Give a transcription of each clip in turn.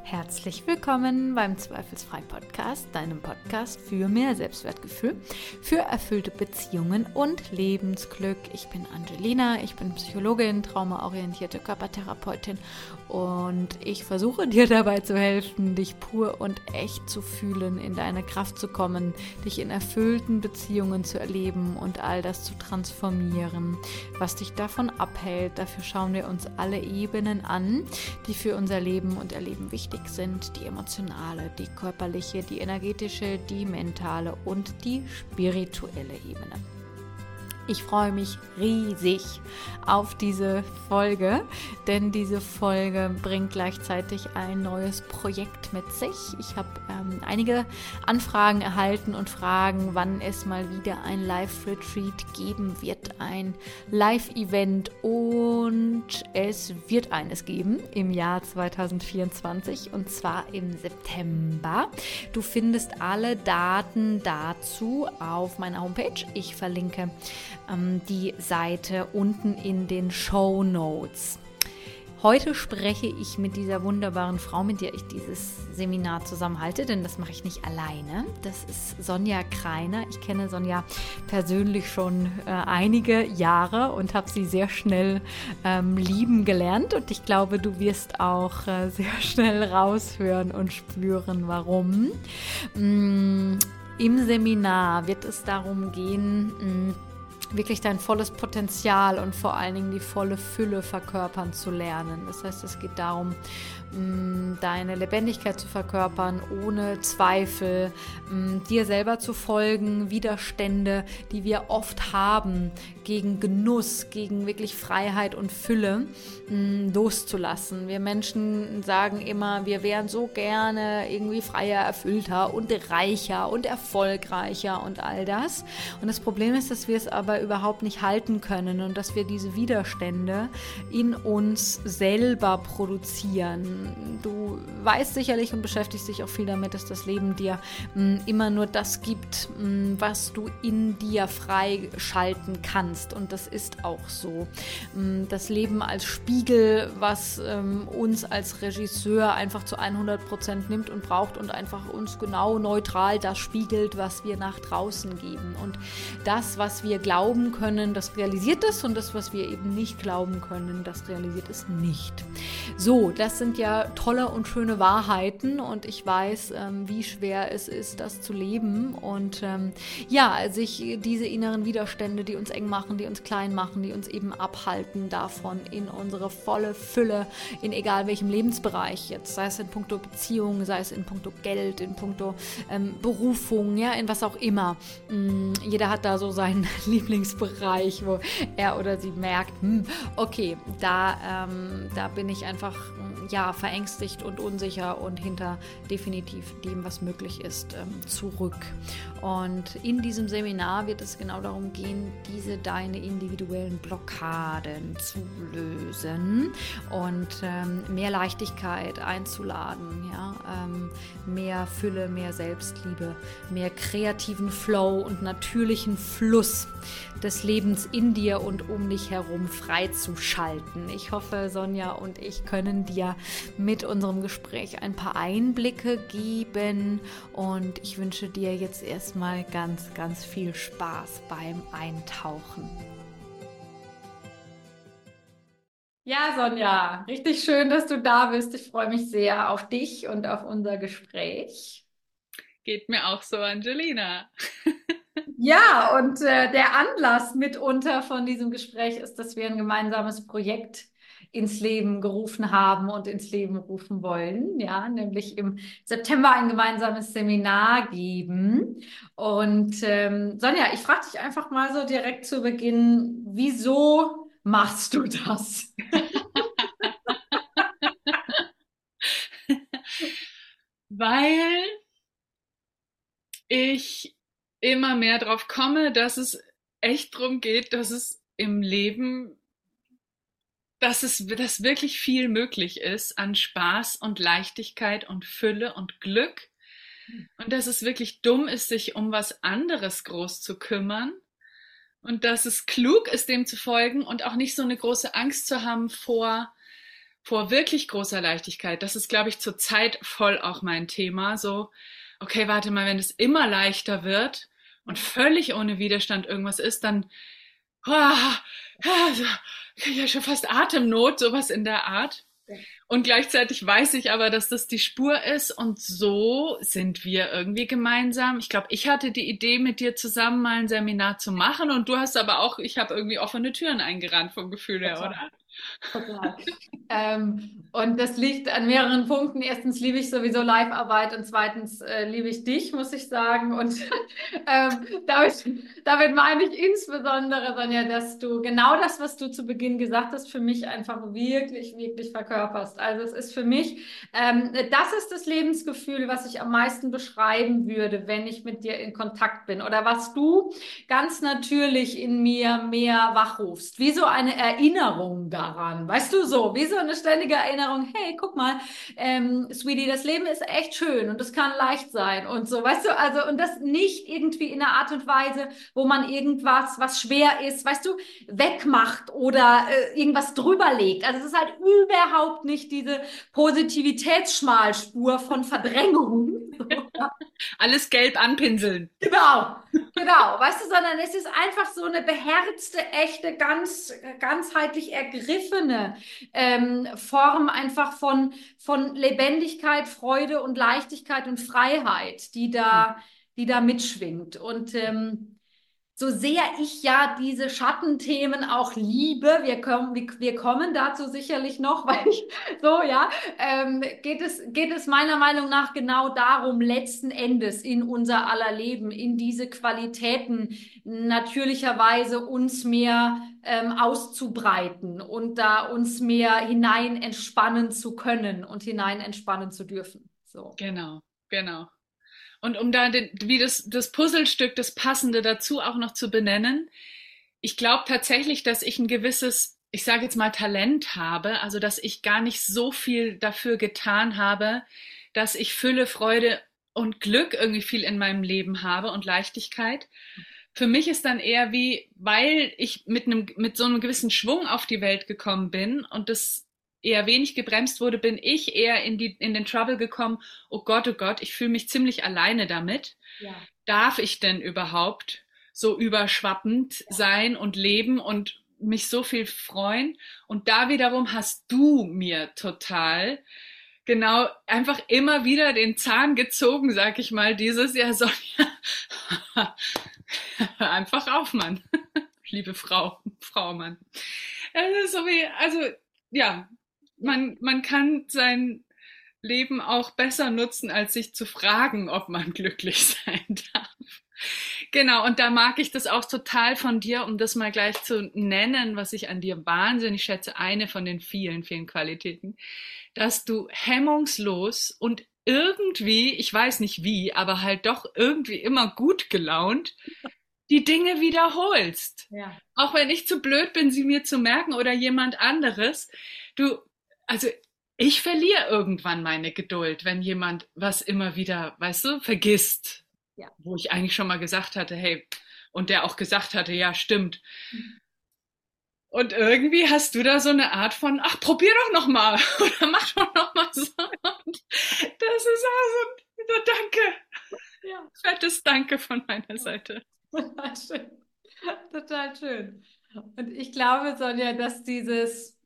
Herzlich willkommen beim Zweifelsfrei Podcast, deinem Podcast für mehr Selbstwertgefühl, für erfüllte Beziehungen und Lebensglück. Ich bin Angelina, ich bin Psychologin, traumaorientierte Körpertherapeutin und ich versuche dir dabei zu helfen, dich pur und echt zu fühlen, in deine Kraft zu kommen, dich in erfüllten Beziehungen zu erleben und all das zu transformieren, was dich davon abhält. Dafür schauen wir uns alle Ebenen an, die für unser Leben und Erleben wichtig sind, die emotionale, die körperliche, die energetische, die mentale und die spirituelle Ebene. Ich freue mich riesig auf diese Folge, denn diese Folge bringt gleichzeitig ein neues Projekt mit sich. Ich habe einige Anfragen erhalten und fragen, wann es mal wieder ein Live-Retreat geben wird, ein Live-Event, und es wird eines geben im Jahr 2024 und zwar im September. Du findest alle Daten dazu auf meiner Homepage. Ich verlinke die Seite unten in den Shownotes. Heute spreche ich mit dieser wunderbaren Frau, mit der ich dieses Seminar zusammenhalte, denn das mache ich nicht alleine. Das ist Sonja Kreiner. Ich kenne Sonja persönlich schon einige Jahre und habe sie sehr schnell lieben gelernt. Und ich glaube, du wirst auch sehr schnell raushören und spüren, warum. Im Seminar wird es darum gehen, wirklich dein volles Potenzial und vor allen Dingen die volle Fülle verkörpern zu lernen. Das heißt, es geht darum, deine Lebendigkeit zu verkörpern, ohne Zweifel, dir selber zu folgen, Widerstände, die wir oft haben, gegen Genuss, gegen wirklich Freiheit und Fülle loszulassen. Wir Menschen sagen immer, wir wären so gerne irgendwie freier, erfüllter und reicher und erfolgreicher und all das. Und das Problem ist, dass wir es aber überhaupt nicht halten können und dass wir diese Widerstände in uns selber produzieren. Du weißt sicherlich und beschäftigst dich auch viel damit, dass das Leben dir immer nur das gibt, was du in dir freischalten kannst. Und das ist auch so. Das Leben als Spiegel, was uns als Regisseur einfach zu 100% nimmt und braucht und einfach uns genau neutral das spiegelt, was wir nach draußen geben. Und das, was wir glauben können, das realisiert es, und das, was wir eben nicht glauben können, das realisiert es nicht. So, das sind ja tolle und schöne Wahrheiten, und ich weiß, wie schwer es ist, das zu leben und sich diese inneren Widerstände, die uns eng machen, die uns klein machen, die uns eben abhalten davon, in unsere volle Fülle, in egal welchem Lebensbereich, jetzt sei es in puncto Beziehung, sei es in puncto Geld, in puncto Berufung, ja, in was auch immer. Jeder hat da so seinen Lieblingsbereich, wo er oder sie merkt, okay, da bin ich einfach verängstigt und unsicher und hinter definitiv dem, was möglich ist, zurück. Und in diesem Seminar wird es genau darum gehen, deine individuellen Blockaden zu lösen und mehr Leichtigkeit einzuladen, mehr Fülle, mehr Selbstliebe, mehr kreativen Flow und natürlichen Fluss des Lebens in dir und um dich herum freizuschalten. Ich hoffe, Sonja und ich können dir mit unserem Gespräch ein paar Einblicke geben, und ich wünsche dir jetzt erstmal ganz, ganz viel Spaß beim Eintauchen. Ja, Sonja, richtig schön, dass du da bist. Ich freue mich sehr auf dich und auf unser Gespräch. Geht mir auch so, Angelina. Ja, und der Anlass mitunter von diesem Gespräch ist, dass wir ein gemeinsames Projekt ins Leben gerufen haben und ins Leben rufen wollen, nämlich im September ein gemeinsames Seminar geben. Und Sonja, ich frage dich einfach mal so direkt zu Beginn, wieso machst du das? Weil ich immer mehr drauf komme, dass es echt darum geht, dass es im Leben, dass wirklich viel möglich ist an Spaß und Leichtigkeit und Fülle und Glück, und dass es wirklich dumm ist, sich um was anderes groß zu kümmern, und dass es klug ist, dem zu folgen und auch nicht so eine große Angst zu haben vor vor wirklich großer Leichtigkeit. Das ist, glaube ich, zurzeit voll auch mein Thema. So, okay, warte mal, wenn es immer leichter wird und völlig ohne Widerstand irgendwas ist, dann also, kriege ich ja schon fast Atemnot, sowas in der Art. Und gleichzeitig weiß ich aber, dass das die Spur ist und so sind wir irgendwie gemeinsam. Ich glaube, ich hatte die Idee, mit dir zusammen mal ein Seminar zu machen und du hast aber auch, ich habe irgendwie offene Türen eingerannt vom Gefühl her, oder? Total. Und das liegt an mehreren Punkten. Erstens liebe ich sowieso Live-Arbeit und zweitens liebe ich dich, muss ich sagen. Und damit meine ich insbesondere, Sonja, dass du genau das, was du zu Beginn gesagt hast, für mich einfach wirklich, wirklich verkörperst. Also es ist für mich, das ist das Lebensgefühl, was ich am meisten beschreiben würde, wenn ich mit dir in Kontakt bin. Oder was du ganz natürlich in mir mehr wachrufst. Wie so eine Erinnerung daran. Weißt du so, wie so eine ständige Erinnerung, hey, guck mal, Sweetie, das Leben ist echt schön und es kann leicht sein und so, weißt du, also und das nicht irgendwie in einer Art und Weise, wo man irgendwas, was schwer ist, weißt du, wegmacht oder irgendwas drüber legt. Also es ist halt überhaupt nicht diese Positivitätsschmalspur von Verdrängung. Alles gelb anpinseln. Genau, genau, weißt du, sondern es ist einfach so eine beherzte, echte, ganzheitlich ergriffene Form einfach von Lebendigkeit, Freude und Leichtigkeit und Freiheit, die da mitschwingt. Und so sehr ich ja diese Schattenthemen auch liebe, wir kommen dazu sicherlich noch, weil ich so, ja, geht es meiner Meinung nach genau darum, letzten Endes in unser aller Leben, in diese Qualitäten natürlicherweise uns mehr auszubreiten und da uns mehr hinein entspannen zu können und hinein entspannen zu dürfen. So. Genau, genau. Und um da wie das Puzzlestück, das Passende dazu auch noch zu benennen, ich glaube tatsächlich, dass ich ein gewisses, ich sage jetzt mal Talent habe, also dass ich gar nicht so viel dafür getan habe, dass ich Fülle, Freude und Glück irgendwie viel in meinem Leben habe und Leichtigkeit. Für mich ist dann eher wie, weil ich mit so einem gewissen Schwung auf die Welt gekommen bin und das eher wenig gebremst wurde, bin ich eher in den Trouble gekommen, oh Gott, ich fühle mich ziemlich alleine damit. Ja. Darf ich denn überhaupt so überschwappend sein und leben und mich so viel freuen? Und da wiederum hast du mir total genau einfach immer wieder den Zahn gezogen, sag ich mal, dieses Jahr, Sonja, einfach auf, Mann. Liebe Frau, Mann. Also, ja, man kann sein Leben auch besser nutzen, als sich zu fragen, ob man glücklich sein darf. Genau, und da mag ich das auch total von dir, um das mal gleich zu nennen, was ich an dir wahnsinnig schätze, eine von den vielen, vielen Qualitäten, dass du hemmungslos und irgendwie, ich weiß nicht wie, aber halt doch irgendwie immer gut gelaunt die Dinge wiederholst. Ja. Auch wenn ich zu blöd bin, sie mir zu merken oder jemand anderes. Also ich verliere irgendwann meine Geduld, wenn jemand was immer wieder, weißt du, vergisst. Ja. Wo ich eigentlich schon mal gesagt hatte, hey, und der auch gesagt hatte, ja, stimmt. Mhm. Und irgendwie hast du da so eine Art von, ach, probier doch noch mal oder mach doch noch mal so. Und das ist auch so, danke. Ja. Fettes Danke von meiner Seite. Total schön. Total schön. Und ich glaube, Sonja, dass dieses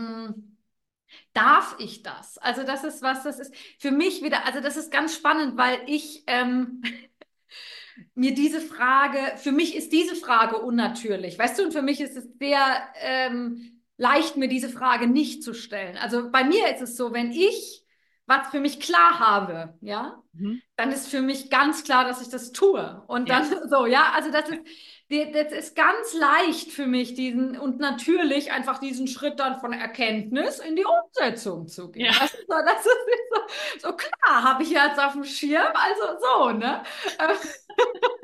darf ich das? Also das ist was, das ist für mich wieder, also das ist ganz spannend, weil ich mir diese Frage, für mich ist diese Frage unnatürlich, weißt du, und für mich ist es sehr leicht, mir diese Frage nicht zu stellen. Also bei mir ist es so, wenn ich was für mich klar habe, ja, dann ist für mich ganz klar, dass ich das tue. Und dann so, ja, also das ist ganz leicht für mich, und natürlich einfach diesen Schritt dann von Erkenntnis in die Umsetzung zu gehen. Ja. Weißt du, das ist so klar, habe ich jetzt auf dem Schirm, also so, ne?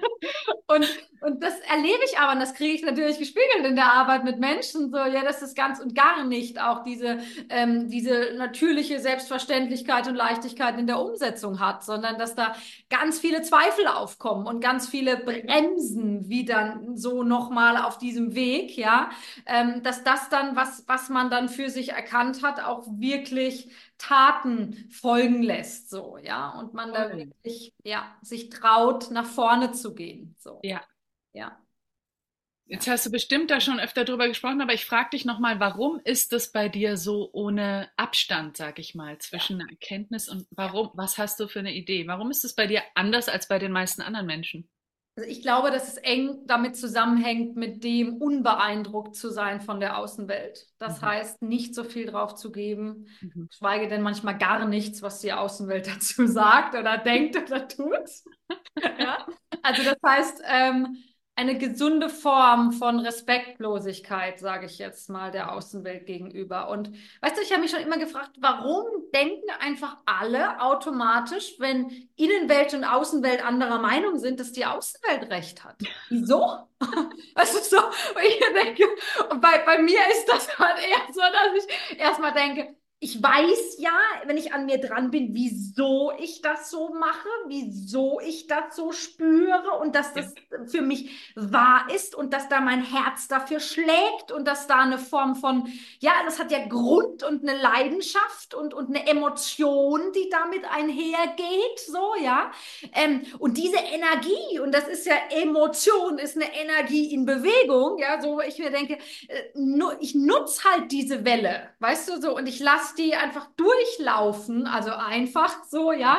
Und das erlebe ich aber, und das kriege ich natürlich gespiegelt in der Arbeit mit Menschen, so, ja, dass das ganz und gar nicht auch diese natürliche Selbstverständlichkeit und Leichtigkeit in der Umsetzung hat, sondern dass da ganz viele Zweifel aufkommen und ganz viele Bremsen wieder so nochmal auf diesem Weg, ja, dass das dann, was man dann für sich erkannt hat, auch wirklich Taten folgen lässt, so, ja, und man da Toll. wirklich, ja, sich traut, nach vorne zu gehen, so, Ja. ja, Jetzt ja. hast du bestimmt da schon öfter drüber gesprochen, aber ich frage dich nochmal, warum ist es bei dir so ohne Abstand, sag ich mal, zwischen einer Erkenntnis und warum, was hast du für eine Idee? Warum ist es bei dir anders als bei den meisten anderen Menschen? Also ich glaube, dass es eng damit zusammenhängt, mit dem unbeeindruckt zu sein von der Außenwelt. Das Mhm. heißt, nicht so viel drauf zu geben, Mhm. geschweige denn manchmal gar nichts, was die Außenwelt dazu sagt oder denkt oder tut. Ja? Also das heißt, eine gesunde Form von Respektlosigkeit, sage ich jetzt mal, der Außenwelt gegenüber. Und weißt du, ich habe mich schon immer gefragt, warum denken einfach alle automatisch, wenn Innenwelt und Außenwelt anderer Meinung sind, dass die Außenwelt recht hat? Wieso? Weißt du, so, und ich denke, und bei mir ist das halt eher so, dass ich erstmal denke, ich weiß ja, wenn ich an mir dran bin, wieso ich das so mache, wieso ich das so spüre und dass Ja. das für mich wahr ist und dass da mein Herz dafür schlägt und dass da eine Form von, ja, das hat ja Grund und eine Leidenschaft und eine Emotion, die damit einhergeht, so, ja. Und diese Energie, und das ist ja Emotion, ist eine Energie in Bewegung, ja, so, ich mir denke, ich nutze halt diese Welle, weißt du, so, und ich lasse die einfach durchlaufen, also einfach so, ja,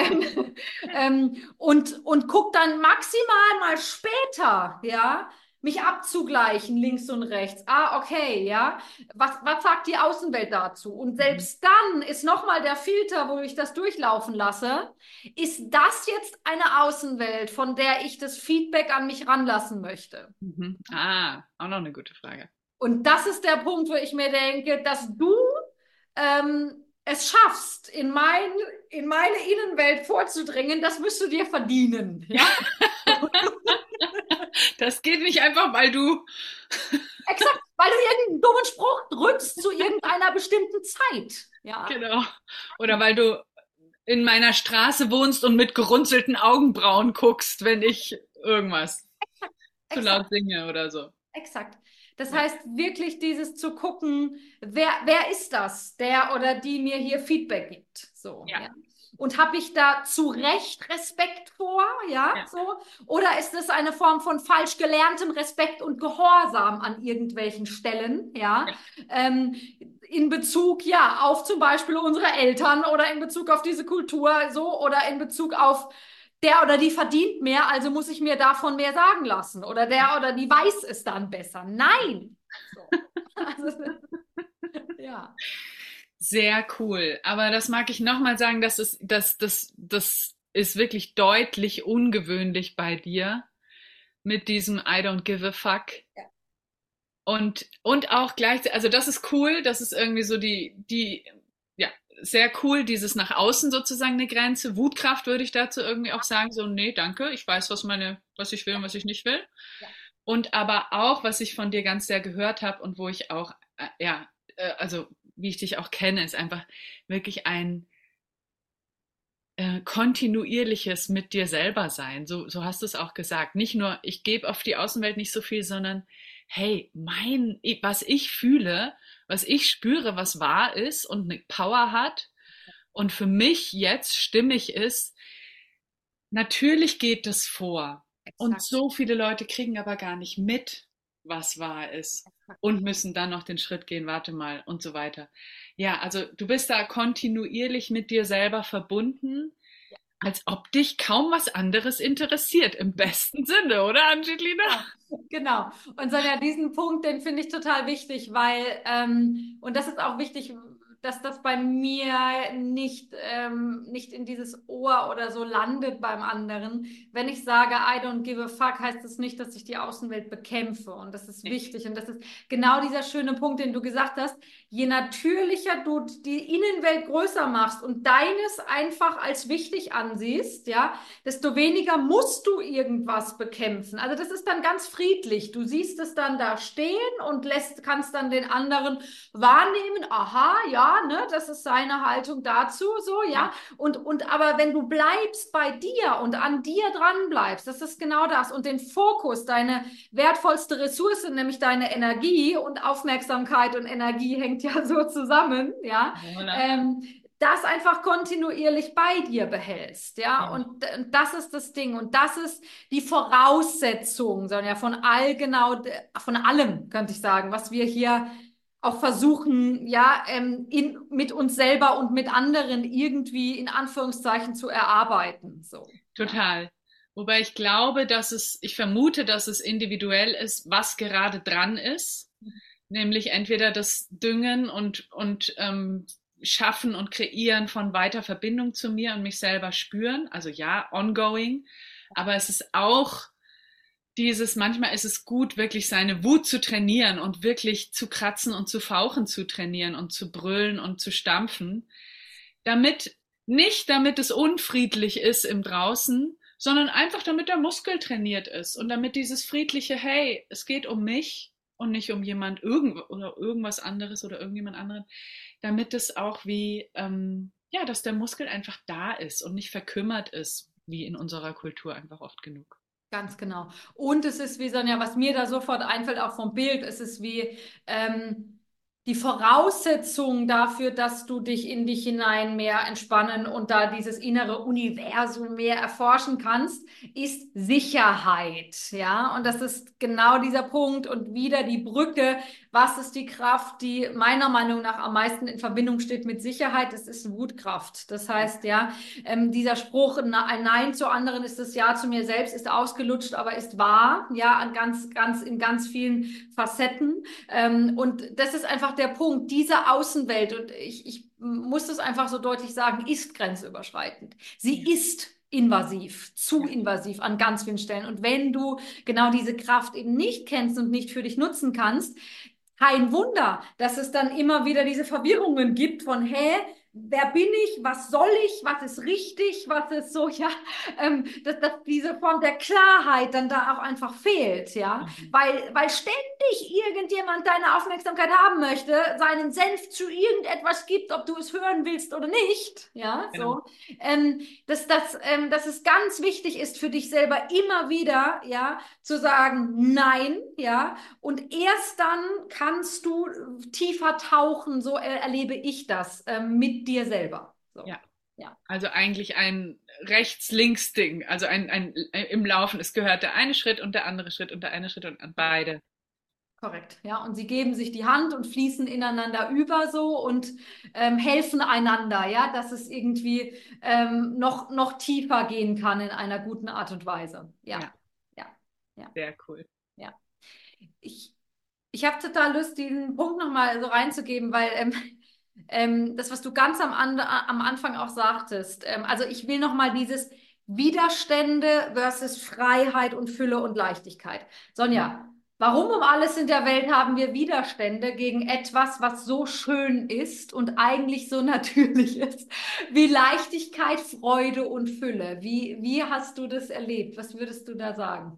und guck dann maximal mal später, ja, mich abzugleichen, links und rechts. Ah, okay, ja. Was sagt die Außenwelt dazu? Und Mhm. selbst dann ist nochmal der Filter, wo ich das durchlaufen lasse. Ist das jetzt eine Außenwelt, von der ich das Feedback an mich ranlassen möchte? Mhm. Ah, auch noch eine gute Frage. Und das ist der Punkt, wo ich mir denke, dass du es schaffst, in meine Innenwelt vorzudringen, das müsst du dir verdienen. Ja? Das geht nicht einfach, weil du, Exakt, weil du irgendeinen dummen Spruch drückst zu irgendeiner bestimmten Zeit. Ja, genau, oder weil du in meiner Straße wohnst und mit gerunzelten Augenbrauen guckst, wenn ich irgendwas zu laut exakt, singe oder so. exakt. Das Ja, heißt, wirklich dieses zu gucken, wer ist das, der oder die mir hier Feedback gibt. So, ja, ja. Und habe ich da zu Recht Respekt vor, ja, ja, so? Oder ist es eine Form von falsch gelerntem Respekt und Gehorsam an irgendwelchen Stellen, ja? ja. Ähm, in Bezug, ja, auf zum Beispiel unsere Eltern oder in Bezug auf diese Kultur, so, oder in Bezug auf der oder die verdient mehr, also muss ich mir davon mehr sagen lassen. Oder der oder die weiß es dann besser. Nein. So. Also, ja. Sehr cool. Aber das mag ich nochmal sagen, das ist wirklich deutlich ungewöhnlich bei dir mit diesem I don't give a fuck. Ja. Und auch gleichzeitig, also das ist cool, das ist irgendwie so ja, sehr cool, dieses nach außen sozusagen eine Grenze. Wutkraft würde ich dazu irgendwie auch sagen, so, nee, danke, ich weiß, was ich will und was ich nicht will. Ja. Und aber auch, was ich von dir ganz sehr gehört habe und wo ich auch, ja, also wie ich dich auch kenne, ist einfach wirklich ein kontinuierliches mit dir selber sein. So hast du es auch gesagt. Nicht nur, ich gebe auf die Außenwelt nicht so viel, sondern hey, was ich fühle, was ich spüre, was wahr ist und eine Power hat und für mich jetzt stimmig ist, natürlich geht das vor. Und Exakt. so viele Leute kriegen aber gar nicht mit, was wahr ist und müssen dann noch den Schritt gehen, warte mal und so weiter. Ja, also du bist da kontinuierlich mit dir selber verbunden, als ob dich kaum was anderes interessiert, im besten Sinne, oder Angelina? Genau. Genau. Und Sonja, diesen Punkt, den finde ich total wichtig, weil, und das ist auch wichtig, dass das bei mir nicht in dieses Ohr oder so landet beim anderen. Wenn ich sage, I don't give a fuck, heißt das nicht, dass ich die Außenwelt bekämpfe. Und das ist wichtig. Und das ist genau dieser schöne Punkt, den du gesagt hast. Je natürlicher du die Innenwelt größer machst und deines einfach als wichtig ansiehst, ja, desto weniger musst du irgendwas bekämpfen. Also das ist dann ganz friedlich. Du siehst es dann da stehen und kannst dann den anderen wahrnehmen. Aha, ja, ne, das ist seine Haltung dazu, so, ja. Aber wenn du bleibst bei dir und an dir dran bleibst, das ist genau das. Und den Fokus, deine wertvollste Ressource, nämlich deine Energie und Aufmerksamkeit und Energie hängt ja so zusammen, ja. Das einfach kontinuierlich bei dir behältst, ja, und das ist das Ding und das ist die Voraussetzung, Sonja, von allem, könnte ich sagen, was wir hier auch versuchen, ja, mit uns selber und mit anderen irgendwie in Anführungszeichen zu erarbeiten, so. Total. Ja. Wobei ich glaube, ich vermute, dass es individuell ist, was gerade dran ist, nämlich entweder das Düngen und Schaffen und Kreieren von weiter Verbindung zu mir und mich selber spüren, also ja, ongoing, aber es ist auch manchmal ist es gut, wirklich seine Wut zu trainieren und wirklich zu kratzen und zu fauchen zu trainieren und zu brüllen und zu stampfen, nicht damit es unfriedlich ist im Draußen, sondern einfach damit der Muskel trainiert ist und damit dieses friedliche, hey, es geht um mich und nicht um irgendwas anderes oder irgendjemand anderen, damit es auch dass der Muskel einfach da ist und nicht verkümmert ist, wie in unserer Kultur einfach oft genug. Ganz genau. Und es ist wie, Sonja, was mir da sofort einfällt, auch vom Bild, es ist wie die Voraussetzung dafür, dass du dich in dich hinein mehr entspannen und da dieses innere Universum mehr erforschen kannst, ist Sicherheit. Ja, und das ist genau dieser Punkt und wieder die Brücke. Was ist die Kraft, die meiner Meinung nach am meisten in Verbindung steht mit Sicherheit? Das ist Wutkraft. Das heißt, ja, dieser Spruch, ein Nein zu anderen ist das Ja zu mir selbst, ist ausgelutscht, aber ist wahr, ja, in ganz vielen Facetten. Und das ist einfach der Punkt, diese Außenwelt, und ich muss das einfach so deutlich sagen, ist grenzüberschreitend. Sie ist invasiv, zu invasiv an ganz vielen Stellen. Und wenn du genau diese Kraft eben nicht kennst und nicht für dich nutzen kannst, kein Wunder, dass es dann immer wieder diese Verwirrungen gibt von, wer bin ich, was soll ich, was ist richtig, was ist so, ja, dass diese Form der Klarheit dann da auch einfach fehlt, ja, weil ständig irgendjemand deine Aufmerksamkeit haben möchte, seinen Senf zu irgendetwas gibt, ob du es hören willst oder nicht, ja, so, dass es ganz wichtig ist für dich selber immer wieder, ja, zu sagen, nein, ja, und erst dann kannst du tiefer tauchen, so erlebe ich das, mit dir selber. So. Ja. Also eigentlich ein Rechts-Links-Ding, also im Laufen. Es gehört der eine Schritt und der andere Schritt und der eine Schritt und beide. Korrekt, ja. Und sie geben sich die Hand und fließen ineinander über so und helfen einander, ja, dass es irgendwie noch tiefer gehen kann in einer guten Art und Weise. Ja. Sehr cool. Ja. Ich habe total Lust, diesen Punkt nochmal so reinzugeben, weil das, was du ganz am Anfang auch sagtest, also ich will nochmal dieses Widerstände versus Freiheit und Fülle und Leichtigkeit. Sonja, warum um alles in der Welt haben wir Widerstände gegen etwas, was so schön ist und eigentlich so natürlich ist, wie Leichtigkeit, Freude und Fülle? Wie hast du das erlebt? Was würdest du da sagen?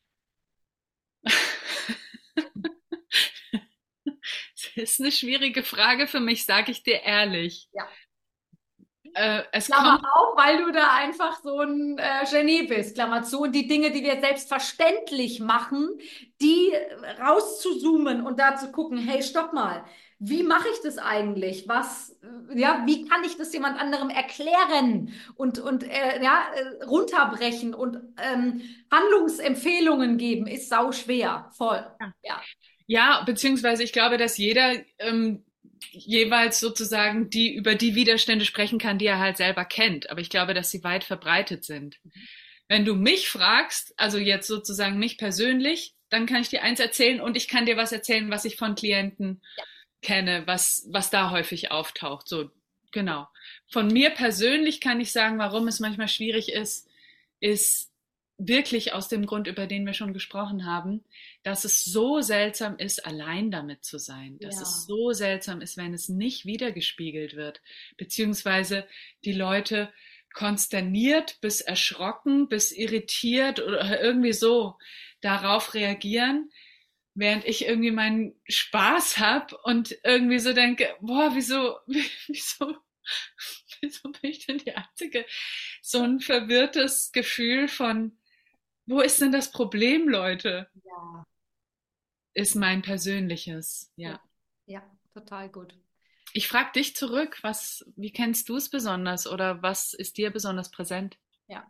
Das ist eine schwierige Frage für mich, sage ich dir ehrlich. Ja. Klammer auf, weil du da einfach so ein Genie bist, Klammer zu. Und die Dinge, die wir selbstverständlich machen, die rauszuzoomen und da zu gucken, hey, stopp mal, wie mache ich das eigentlich? Wie kann ich das jemand anderem erklären und runterbrechen und Handlungsempfehlungen geben, ist sau schwer, voll. Ja, beziehungsweise ich glaube, dass jeder jeweils sozusagen über die Widerstände sprechen kann, die er halt selber kennt. Aber ich glaube, dass sie weit verbreitet sind. Wenn du mich fragst, also jetzt sozusagen mich persönlich, dann kann ich dir eins erzählen und ich kann dir was erzählen, was ich von Klienten kenne, was da häufig auftaucht. So, genau. Von mir persönlich kann ich sagen, warum es manchmal schwierig ist wirklich aus dem Grund, über den wir schon gesprochen haben, dass es so seltsam ist, allein damit zu sein. Dass es Ja. so seltsam ist, wenn es nicht wiedergespiegelt wird, beziehungsweise die Leute konsterniert bis erschrocken, bis irritiert oder irgendwie so darauf reagieren, während ich irgendwie meinen Spaß habe und irgendwie so denke, boah, wieso, wieso bin ich denn die Einzige? So ein verwirrtes Gefühl von, wo ist denn das Problem, Leute? Ja, Ist mein persönliches, ja, ja. ja, total gut. Ich frage dich zurück, wie kennst du es besonders oder was ist dir besonders präsent? Ja.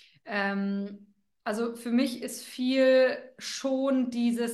Also für mich ist viel schon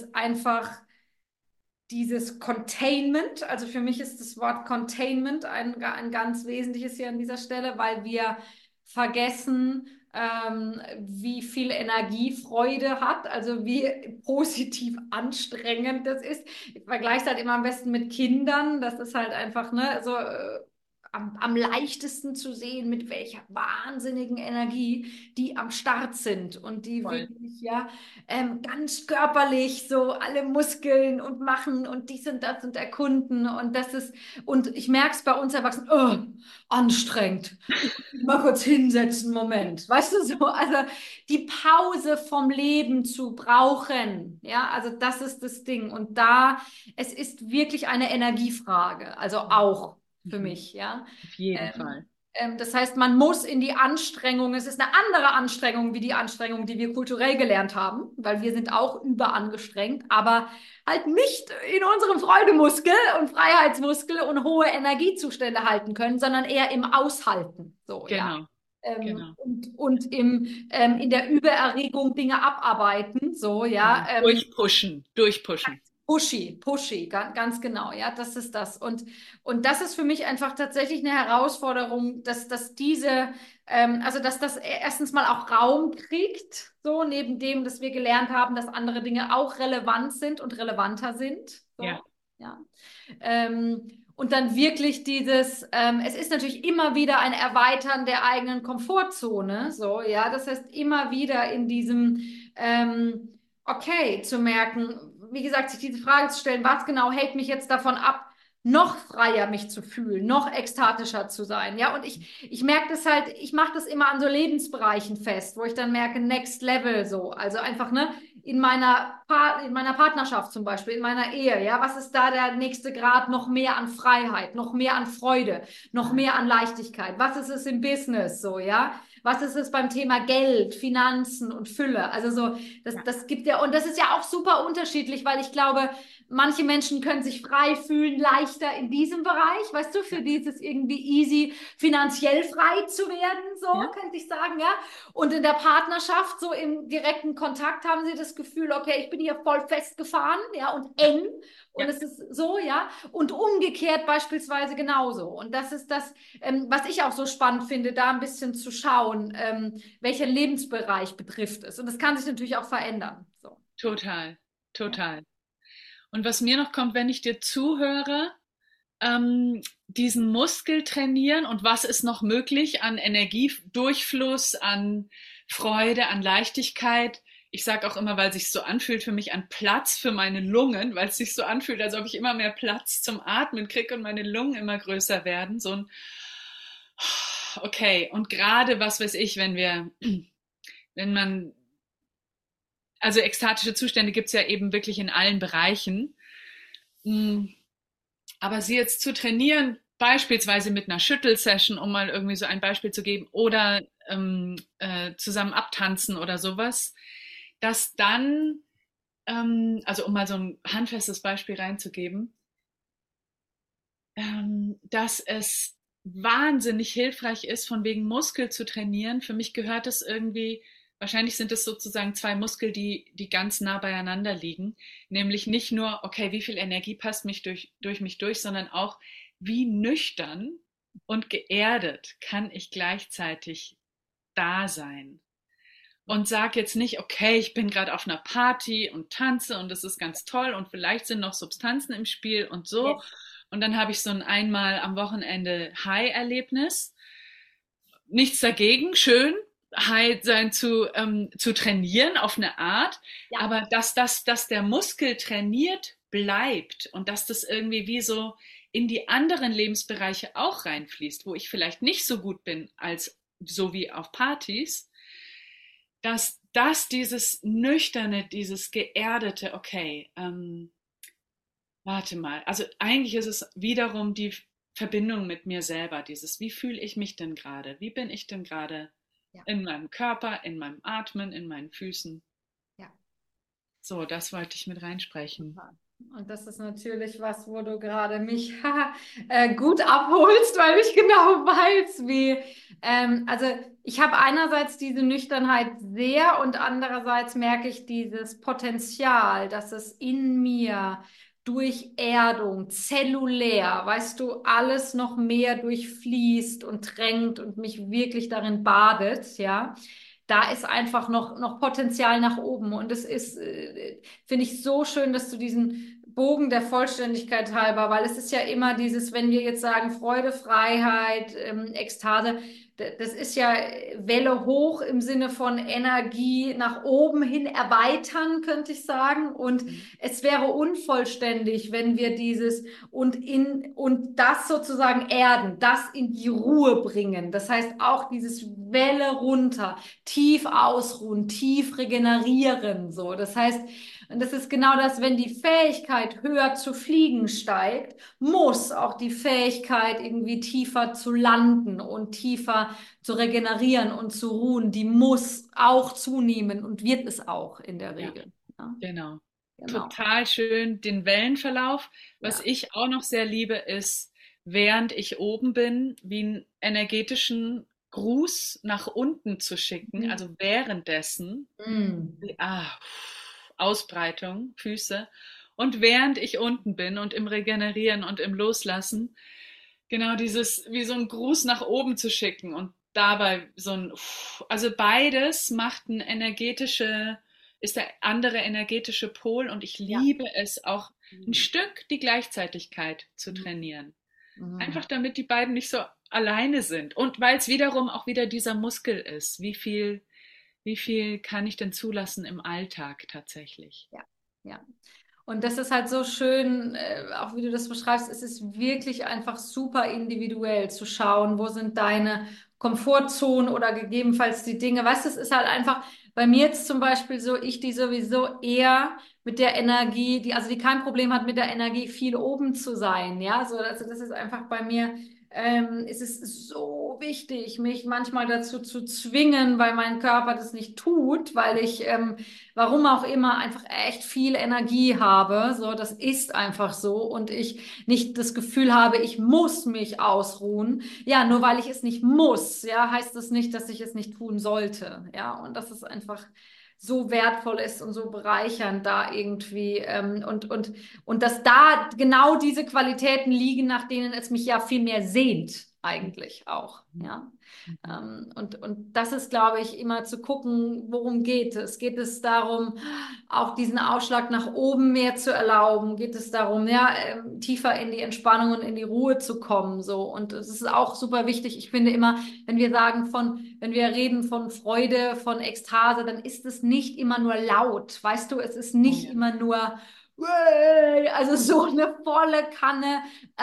dieses Containment. Also für mich ist das Wort Containment ein ganz wesentliches hier an dieser Stelle, weil wir vergessen, wie viel Energie Freude hat, also wie positiv anstrengend das ist. Ich vergleiche es halt immer am besten mit Kindern. Das ist halt einfach, ne, so am leichtesten zu sehen, mit welcher wahnsinnigen Energie die am Start sind und die Voll. wirklich, ja, ganz körperlich so alle Muskeln und machen und dies und das und erkunden und das ist, und ich merke es bei uns Erwachsenen, oh, anstrengend. Ich muss mich mal kurz hinsetzen, Moment. Weißt du so, also die Pause vom Leben zu brauchen, ja, also das ist das Ding. Und da, es ist wirklich eine Energiefrage, also auch für Mhm. mich, ja. Auf jeden Ähm, Fall. Das heißt, man muss in die Anstrengung, es ist eine andere Anstrengung wie die Anstrengung, die wir kulturell gelernt haben, weil wir sind auch überangestrengt, aber halt nicht in unserem Freudemuskel und Freiheitsmuskel und hohe Energiezustände halten können, sondern eher im Aushalten, so, ja. Genau, genau. In der Übererregung Dinge abarbeiten, so, ja. Genau. Durchpushen, durchpushen. Pushy, ganz genau, ja, das ist das. Und das ist für mich einfach tatsächlich eine Herausforderung, dass das erstens mal auch Raum kriegt, so neben dem, dass wir gelernt haben, dass andere Dinge auch relevant sind und relevanter sind, Ja, so, ja. Und dann wirklich es ist natürlich immer wieder ein Erweitern der eigenen Komfortzone, so, ja, das heißt immer wieder in diesem, okay, zu merken, wie gesagt, sich diese Frage zu stellen, was genau hält mich jetzt davon ab, noch freier mich zu fühlen, noch ekstatischer zu sein, ja, und ich merke das halt, ich mache das immer an so Lebensbereichen fest, wo ich dann merke, Next Level so, also einfach, ne, in meiner Partnerschaft zum Beispiel, in meiner Ehe, ja, was ist da der nächste Grad? Noch mehr an Freiheit, noch mehr an Freude, noch mehr an Leichtigkeit. Was ist es im Business so, ja? Was ist es beim Thema Geld, Finanzen und Fülle? Also so, ja, das gibt ja, und das ist ja auch super unterschiedlich, weil ich glaube, manche Menschen können sich frei fühlen, leichter in diesem Bereich, weißt du, ja, für dieses irgendwie easy finanziell frei zu werden, so ja, könnte ich sagen, ja. Und in der Partnerschaft, so im direkten Kontakt, haben sie das Gefühl, okay, ich bin hier voll festgefahren, ja, und ja, eng. Und ja, es ist so, ja. Und umgekehrt beispielsweise genauso. Und das ist das, was ich auch so spannend finde, da ein bisschen zu schauen, welcher Lebensbereich betrifft es. Und das kann sich natürlich auch verändern. So. total, Ja. total. Und was mir noch kommt, wenn ich dir zuhöre, diesen Muskel trainieren und was ist noch möglich an Energiedurchfluss, an Freude, an Leichtigkeit. Ich sage auch immer, weil es sich so anfühlt für mich, an Platz für meine Lungen, weil es sich so anfühlt, als ob ich immer mehr Platz zum Atmen kriege und meine Lungen immer größer werden. So ein okay, und gerade was weiß ich, wenn man, also ekstatische Zustände gibt es ja eben wirklich in allen Bereichen. Aber sie jetzt zu trainieren, beispielsweise mit einer Schüttelsession, um mal irgendwie so ein Beispiel zu geben, oder zusammen abtanzen oder sowas, dass dann, also um mal so ein handfestes Beispiel reinzugeben, dass es wahnsinnig hilfreich ist, von wegen Muskel zu trainieren. Für mich gehört es irgendwie, wahrscheinlich sind es sozusagen zwei Muskel, die ganz nah beieinander liegen. Nämlich nicht nur, okay, wie viel Energie passt durch mich durch, sondern auch, wie nüchtern und geerdet kann ich gleichzeitig da sein. und sage jetzt nicht, okay, ich bin gerade auf einer Party und tanze und das ist ganz toll und vielleicht sind noch Substanzen im Spiel und so. Yes. Und dann habe ich so ein einmal am Wochenende High-Erlebnis. Nichts dagegen, schön, High sein zu trainieren auf eine Art, Ja. aber dass der Muskel trainiert bleibt und dass das irgendwie wie so in die anderen Lebensbereiche auch reinfließt, wo ich vielleicht nicht so gut bin als so wie auf Partys, dass das dieses nüchterne, dieses geerdete, okay, warte mal, also eigentlich ist es wiederum die Verbindung mit mir selber, dieses, wie fühle ich mich denn gerade, wie bin ich denn gerade Ja. in meinem Körper, in meinem Atmen, in meinen Füßen. Ja. So, das wollte ich mit reinsprechen. Und das ist natürlich was, wo du gerade mich gut abholst, weil ich genau weiß, wie. Also ich habe einerseits diese Nüchternheit sehr und andererseits merke ich dieses Potenzial, dass es in mir durch Erdung, zellulär, weißt du, alles noch mehr durchfließt und drängt und mich wirklich darin badet, ja. Da ist einfach noch Potenzial nach oben. Und es ist, finde ich, so schön, dass du diesen Bogen der Vollständigkeit halber, weil es ist ja immer dieses, wenn wir jetzt sagen Freude, Freiheit, Ekstase, das ist ja Welle hoch im Sinne von Energie nach oben hin erweitern, könnte ich sagen. Und es wäre unvollständig, wenn wir dieses und das sozusagen erden, das in die Ruhe bringen. Das heißt auch dieses Welle runter, tief ausruhen, tief regenerieren, so. Das heißt, und das ist genau das, wenn die Fähigkeit höher zu fliegen steigt, muss auch die Fähigkeit irgendwie tiefer zu landen und tiefer zu regenerieren und zu ruhen, die muss auch zunehmen und wird es auch in der Ja, Regel. Ja, genau. genau. Total schön den Wellenverlauf. Was Ja. ich auch noch sehr liebe, ist, während ich oben bin, wie einen energetischen Gruß nach unten zu schicken, Mhm. also währenddessen, Mm. ah, Ausbreitung, Füße. Und während ich unten bin und im Regenerieren und im Loslassen, genau dieses, wie so ein Gruß nach oben zu schicken und dabei so ein, also beides macht ein ist der andere energetische Pol und ich Ja. liebe es auch ein Mhm. Stück die Gleichzeitigkeit zu trainieren. Einfach Mhm. damit die beiden nicht so alleine sind und weil es wiederum auch wieder dieser Muskel ist. Wie viel kann ich denn zulassen im Alltag tatsächlich? Ja. Ja. Und das ist halt so schön, auch wie du das beschreibst, es ist wirklich einfach super individuell zu schauen, wo sind deine Komfortzonen oder gegebenenfalls die Dinge. Weißt du, es ist halt einfach bei mir jetzt zum Beispiel so, ich, die sowieso eher mit der Energie, die kein Problem hat, mit der Energie viel oben zu sein. Ja, so, also das ist einfach bei mir. Es ist so wichtig, mich manchmal dazu zu zwingen, weil mein Körper das nicht tut, weil ich warum auch immer, einfach echt viel Energie habe. So, das ist einfach so. Und ich nicht das Gefühl habe, ich muss mich ausruhen. Ja, nur weil ich es nicht muss, ja, heißt das nicht, dass ich es nicht tun sollte. Ja, und dass es einfach so wertvoll ist und so bereichernd da irgendwie und dass da genau diese Qualitäten liegen, nach denen es mich ja viel mehr sehnt eigentlich auch, ja. Und das ist, glaube ich, immer zu gucken, worum geht es? Geht es darum, auch diesen Ausschlag nach oben mehr zu erlauben? Geht es darum, ja, tiefer in die Entspannung und in die Ruhe zu kommen? So. Und es ist auch super wichtig. Ich finde immer, wenn wir reden von Freude, von Ekstase, dann ist es nicht immer nur laut. Weißt du, es ist Oh nicht ja. immer nur also so eine volle Kanne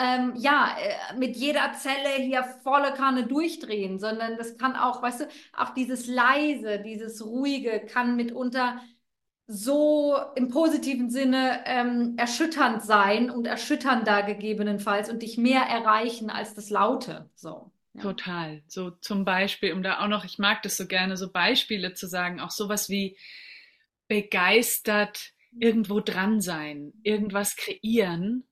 mit jeder Zelle hier volle Kanne durchdrehen, sondern das kann auch, weißt du, auch dieses leise, dieses ruhige kann mitunter so im positiven Sinne erschütternd sein und erschütternder gegebenenfalls und dich mehr erreichen als das Laute. So, ja. Total. So zum Beispiel, um da auch noch, ich mag das so gerne, so Beispiele zu sagen, auch sowas wie begeistert irgendwo dran sein, irgendwas kreieren,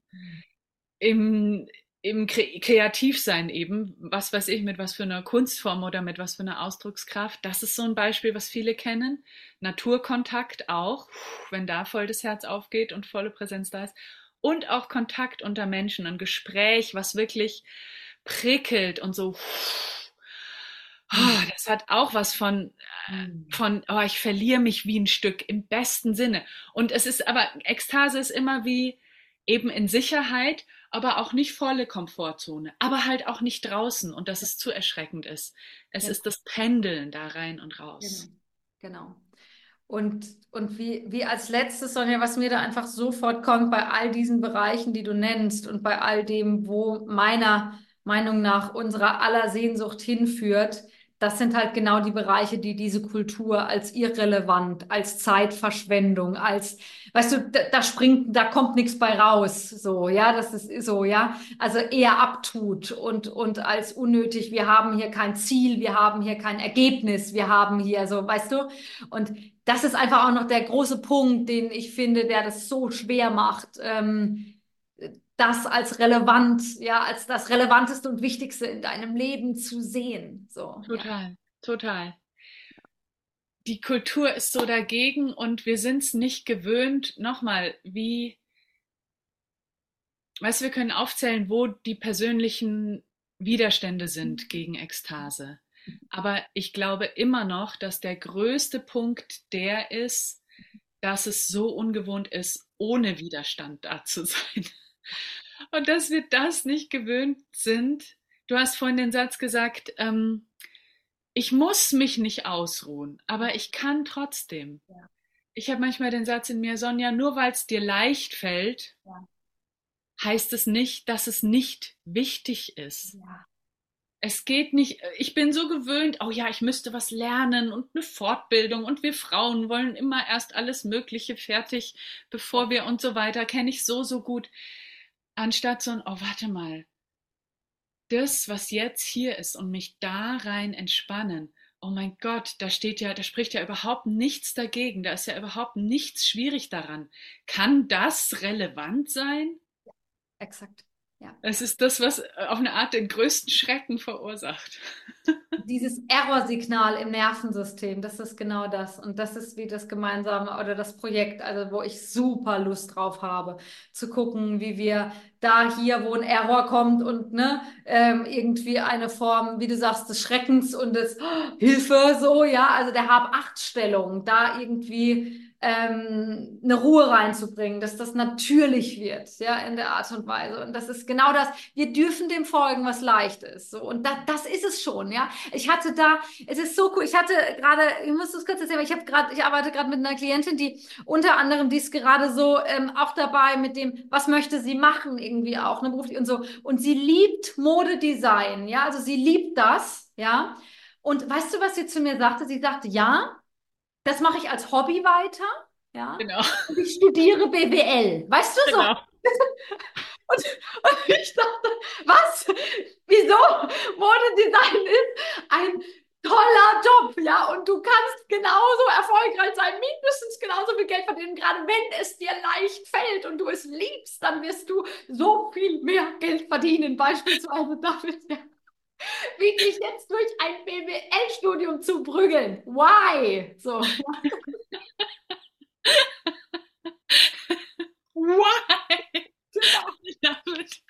im, im Kreativsein eben, was weiß ich, mit was für einer Kunstform oder mit was für einer Ausdruckskraft. Das ist so ein Beispiel, was viele kennen. Naturkontakt auch, wenn da voll das Herz aufgeht und volle Präsenz da ist. Und auch Kontakt unter Menschen, ein Gespräch, was wirklich prickelt und so Das hat auch was oh, ich verliere mich wie ein Stück im besten Sinne. Und es ist aber, Ekstase ist immer wie eben in Sicherheit, aber auch nicht volle Komfortzone, aber halt auch nicht draußen und dass es zu erschreckend ist. Es Genau, ist das Pendeln da rein und genau. raus. Genau. Und wie als letztes, Sonja, was mir da einfach sofort kommt bei all diesen Bereichen, die du nennst und bei all dem, wo meiner Meinung nach unserer aller Sehnsucht hinführt, das sind halt genau die Bereiche, die diese Kultur als irrelevant, als Zeitverschwendung, als, weißt du, da kommt nichts bei raus, so, ja, das ist so, ja, also eher abtut und als unnötig, wir haben hier kein Ziel, wir haben hier kein Ergebnis, wir haben hier so, weißt du, und das ist einfach auch noch der große Punkt, den ich finde, der das so schwer macht, das als relevant, ja, als das Relevanteste und Wichtigste in deinem Leben zu sehen. So, ja. Total, total. Die Kultur ist so dagegen und wir sind es nicht gewöhnt. Nochmal, weißt du, wir können aufzählen, wo die persönlichen Widerstände sind gegen Ekstase. Aber ich glaube immer noch, dass der größte Punkt der ist, dass es so ungewohnt ist, ohne Widerstand da zu sein. Und dass wir das nicht gewöhnt sind. Du hast vorhin den Satz gesagt, ich muss mich nicht ausruhen, aber ich kann trotzdem. Ja. Ich habe manchmal den Satz in mir, Sonja, nur weil es dir leicht fällt, Ja. heißt es nicht, dass es nicht wichtig ist. Ja. Es geht nicht, ich bin so gewöhnt, oh ja, ich müsste was lernen und eine Fortbildung und wir Frauen wollen immer erst alles Mögliche fertig, bevor wir und so weiter, kenne ich so, so gut. Anstatt so ein, oh, warte mal, das, was jetzt hier ist und mich da rein entspannen, oh mein Gott, da spricht ja überhaupt nichts dagegen, da ist ja überhaupt nichts schwierig daran. Kann das relevant sein? Exakt. Ja. Es ist das, was auf eine Art den größten Schrecken verursacht. Dieses Errorsignal im Nervensystem, das ist genau das. Und das ist wie das gemeinsame oder das Projekt, also wo ich super Lust drauf habe, zu gucken, wie wir da hier, wo ein Error kommt und ne, irgendwie eine Form, wie du sagst, des Schreckens und des Hilfe, so, ja, also der Hab-Acht-Stellung, da irgendwie eine Ruhe reinzubringen, dass das natürlich wird, ja, in der Art und Weise. Und das ist genau das. Wir dürfen dem folgen, was leicht ist. So. Und das ist es schon, ja. Ich hatte da, es ist so cool, ich hatte gerade, ich muss das kurz erzählen, weil ich arbeite gerade mit einer Klientin, die unter anderem, die ist gerade so auch dabei mit dem, was möchte sie machen, irgendwie auch, ne, beruflich und so. Und sie liebt Modedesign, ja, also sie liebt das, ja. Und weißt du, was sie zu mir sagte? Sie sagte, ja, das mache ich als Hobby weiter, ja. Genau, Und ich studiere BWL. Weißt du so? genau. Und ich dachte, was? Wieso? Modedesign ist ein toller Job, ja. Und du kannst genauso erfolgreich sein, mindestens genauso viel Geld verdienen. Gerade wenn es dir leicht fällt und du es liebst, dann wirst du so viel mehr Geld verdienen. Beispielsweise damit, ja. Wie dich jetzt durch ein BWL-Studium zu prügeln. Why? So. Why? Genau. I love it.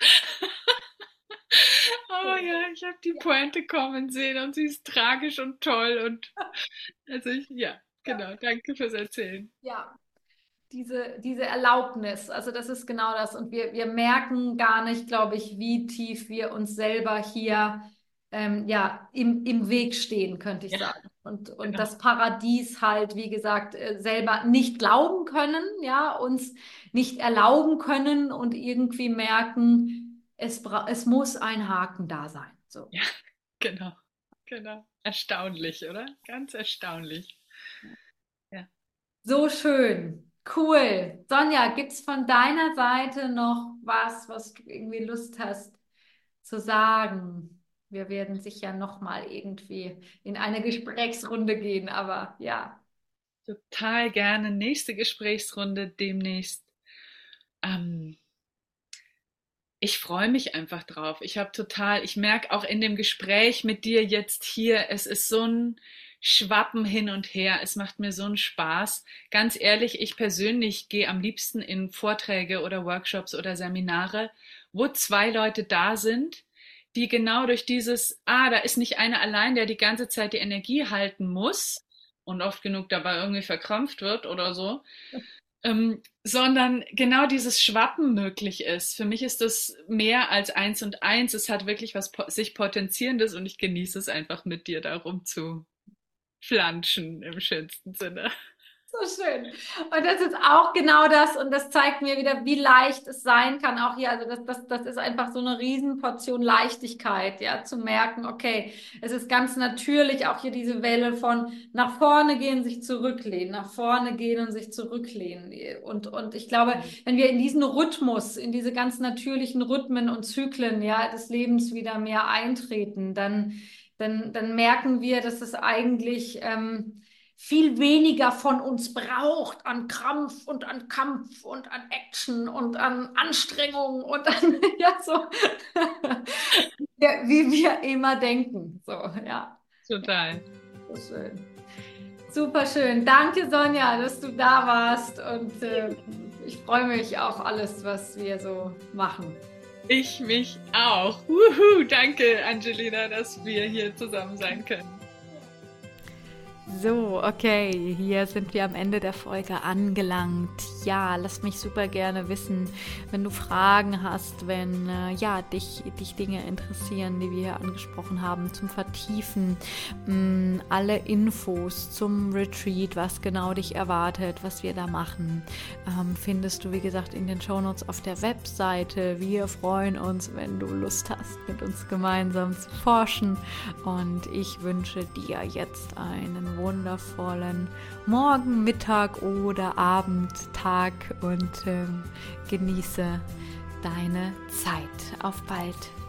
Oh ja, ich habe die Pointe kommen sehen und sie ist tragisch und toll und also ja, genau, danke fürs Erzählen. Ja, diese Erlaubnis, also das ist genau das. Und wir merken gar nicht, glaube ich, wie tief wir uns selber hier ja, im Weg stehen, könnte ich Ja, sagen. Und genau. das Paradies halt, wie gesagt, selber nicht glauben können, ja, uns nicht erlauben können und irgendwie merken, es muss ein Haken da sein. So. Ja, genau, genau. Erstaunlich, oder? Ganz erstaunlich. Ja. So schön. Cool. Sonja, gibt es von deiner Seite noch was, was du irgendwie Lust hast zu sagen? Wir werden sicher noch mal irgendwie in eine Gesprächsrunde gehen, aber ja. Total gerne. Nächste Gesprächsrunde demnächst. Ähm, Ich freue mich einfach drauf. Ich merke auch in dem Gespräch mit dir jetzt hier, es ist so ein Schwappen hin und her. Es macht mir so einen Spaß. Ganz ehrlich, ich persönlich gehe am liebsten in Vorträge oder Workshops oder Seminare, wo zwei Leute da sind, die genau durch dieses, da ist nicht einer allein, der die ganze Zeit die Energie halten muss und oft genug dabei irgendwie verkrampft wird oder so, sondern genau dieses Schwappen möglich ist. Für mich ist das mehr als 1 und 1. Es hat wirklich was sich Potenzierendes und ich genieße es einfach mit dir darum zu flanschen im schönsten Sinne. So schön. Und das ist auch genau das, und das zeigt mir wieder, wie leicht es sein kann, auch hier, also das ist einfach so eine Riesenportion Leichtigkeit, ja, zu merken, okay, es ist ganz natürlich auch hier diese Welle von nach vorne gehen, sich zurücklehnen, nach vorne gehen und sich zurücklehnen. Und ich glaube, wenn wir in diesen Rhythmus, in diese ganz natürlichen Rhythmen und Zyklen, ja, des Lebens wieder mehr eintreten, dann merken wir, dass es eigentlich viel weniger von uns braucht an Krampf und an Kampf und an Action und an Anstrengung und an, ja, so, wie wir immer denken. So, ja. Total. So schön. Super schön. Danke, Sonja, dass du da warst, und ich freue mich auf alles, was wir so machen. Ich mich auch. Wuhu, danke, Angelina, dass wir hier zusammen sein können. So, okay, hier sind wir am Ende der Folge angelangt. Ja, lass mich super gerne wissen, wenn du Fragen hast, wenn dich Dinge interessieren, die wir hier angesprochen haben, zum Vertiefen, alle Infos zum Retreat, was genau dich erwartet, was wir da machen, findest du, wie gesagt, in den Shownotes auf der Webseite. Wir freuen uns, wenn du Lust hast, mit uns gemeinsam zu forschen, und ich wünsche dir jetzt einen wundervollen Morgen, Mittag oder Abend, Tag, und genieße deine Zeit. Auf bald!